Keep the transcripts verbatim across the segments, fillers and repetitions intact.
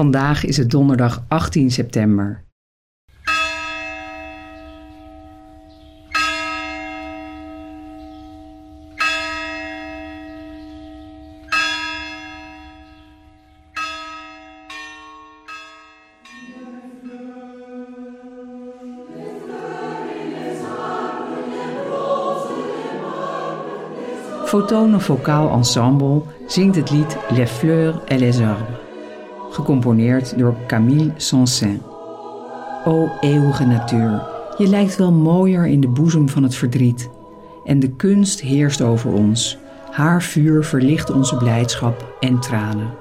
Vandaag is het donderdag achttien september. Photone Vocaal Ensemble zingt het lied Les Fleurs et les Arbres, gecomponeerd door Camille Saint-Saëns. O eeuwige natuur, je lijkt wel mooier in de boezem van het verdriet. En de kunst heerst over ons. Haar vuur verlicht onze blijdschap en tranen.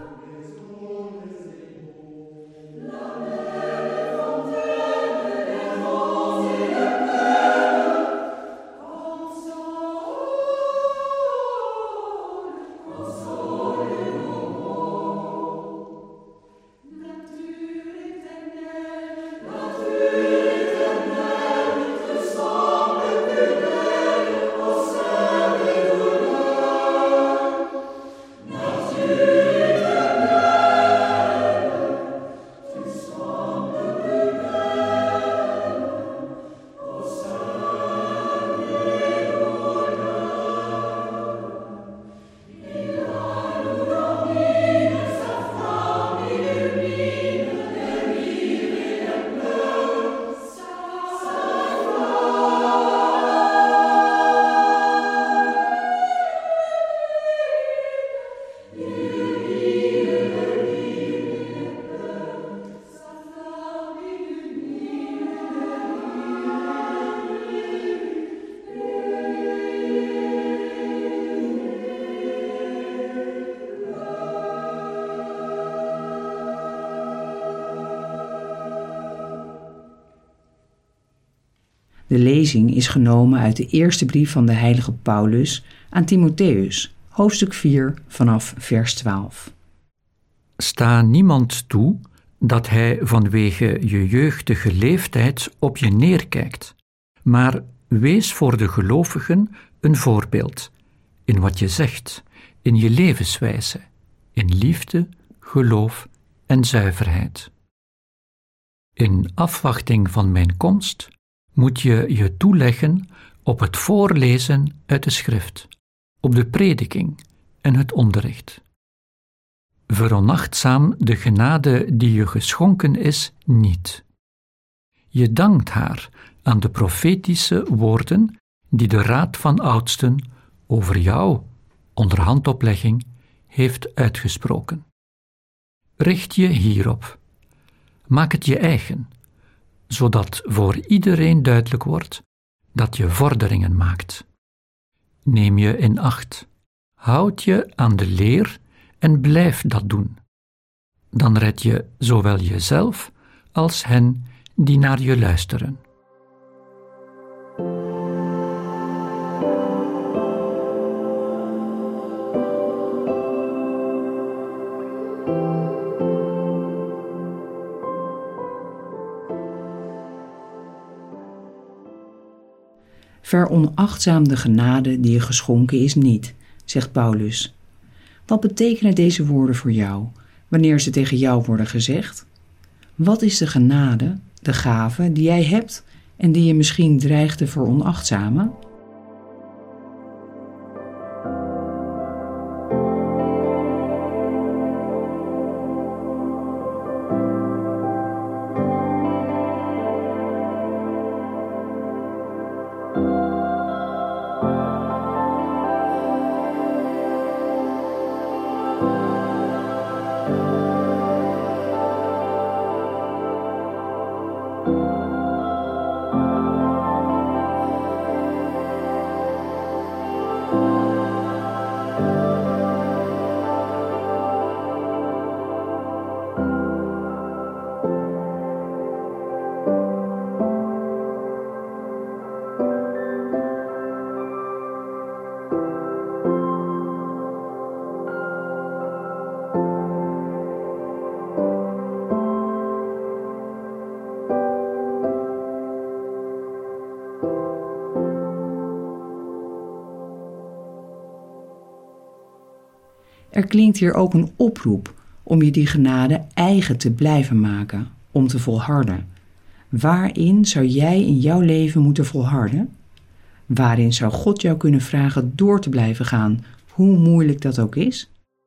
De lezing is genomen uit de eerste brief van de heilige Paulus aan Timotheus, hoofdstuk vier, vanaf vers twaalf. Sta niemand toe dat hij vanwege je jeugdige leeftijd op je neerkijkt, maar wees voor de gelovigen een voorbeeld in wat je zegt, in je levenswijze, in liefde, geloof en zuiverheid. In afwachting van mijn komst moet je je toeleggen op het voorlezen uit de schrift, op de prediking en het onderricht. Veronachtzaam de genade die je geschonken is niet. Je dankt haar aan de profetische woorden die de Raad van Oudsten over jou, onder handoplegging, heeft uitgesproken. Richt je hierop. Maak het je eigen, zodat voor iedereen duidelijk wordt dat je vorderingen maakt. Neem je in acht, houd je aan de leer en blijf dat doen. Dan red je zowel jezelf als hen die naar je luisteren. Veronachtzaam de genade die je geschonken is niet, zegt Paulus. Wat betekenen deze woorden voor jou, wanneer ze tegen jou worden gezegd? Wat is de genade, de gave die jij hebt en die je misschien dreigt te veronachtzamen? Er klinkt hier ook een oproep om je die genade eigen te blijven maken, om te volharden. Waarin zou jij in jouw leven moeten volharden? Waarin zou God jou kunnen vragen door te blijven gaan, hoe moeilijk dat ook is?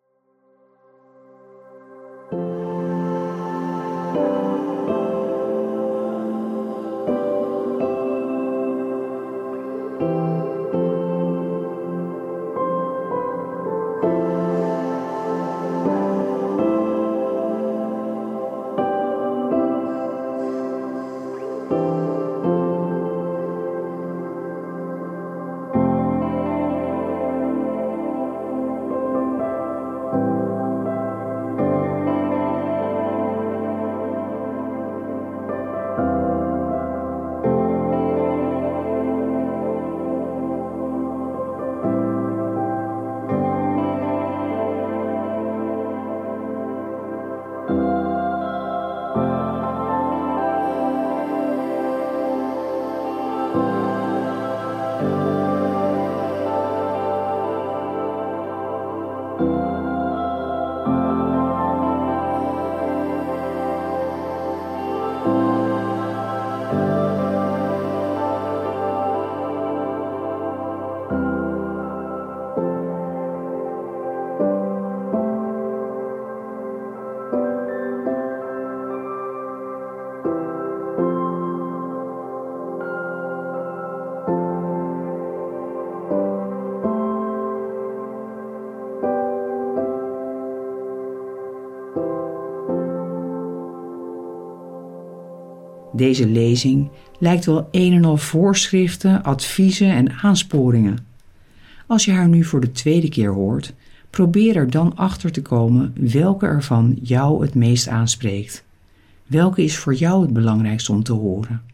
Deze lezing lijkt wel een en al voorschriften, adviezen en aansporingen. Als je haar nu voor de tweede keer hoort, probeer er dan achter te komen welke ervan jou het meest aanspreekt. Welke is voor jou het belangrijkste om te horen?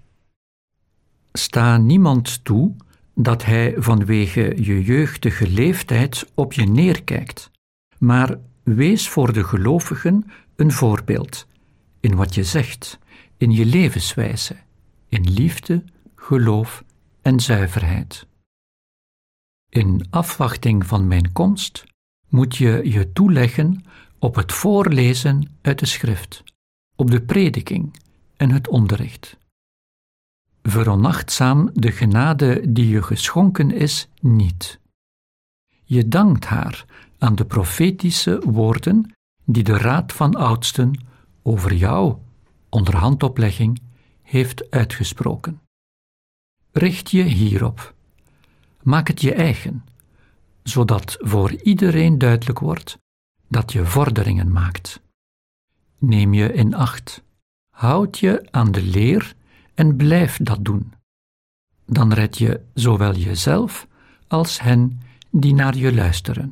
Sta niemand toe dat hij vanwege je jeugdige leeftijd op je neerkijkt, maar wees voor de gelovigen een voorbeeld in wat je zegt, in je levenswijze, in liefde, geloof en zuiverheid. In afwachting van mijn komst moet je je toeleggen op het voorlezen uit de schrift, op de prediking en het onderricht. Veronachtzaam de genade die je geschonken is niet. Je dankt haar aan de profetische woorden die de Raad van Oudsten over jou, onder handoplegging, heeft uitgesproken. Richt je hierop. Maak het je eigen, zodat voor iedereen duidelijk wordt dat je vorderingen maakt. Neem je in acht. Houd je aan de leer en blijf dat doen. Dan red je zowel jezelf als hen die naar je luisteren.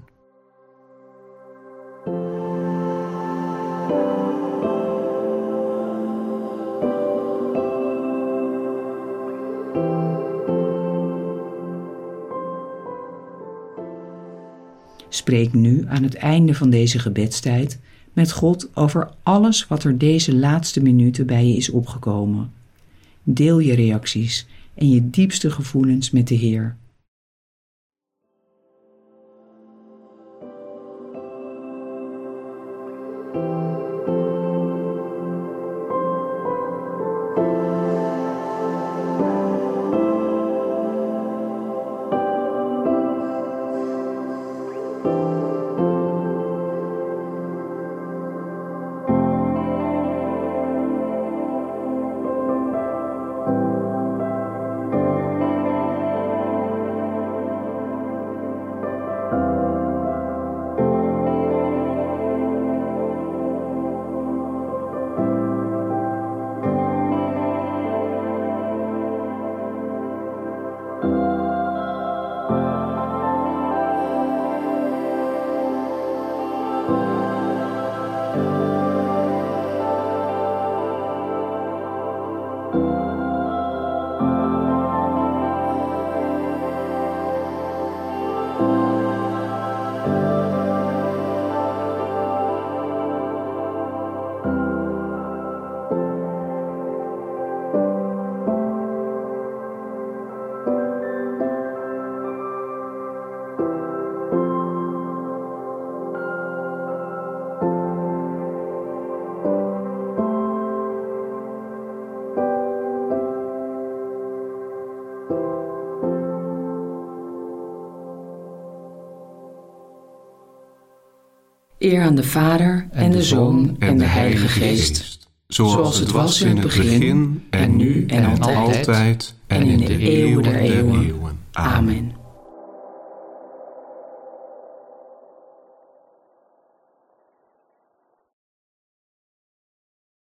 Spreek nu aan het einde van deze gebedstijd met God over alles wat er deze laatste minuten bij je is opgekomen. Deel je reacties en je diepste gevoelens met de Heer. Eer aan de Vader en de Zoon en de Heilige Geest, zoals het was in het begin en nu en altijd en in de eeuwen der eeuwen. Amen.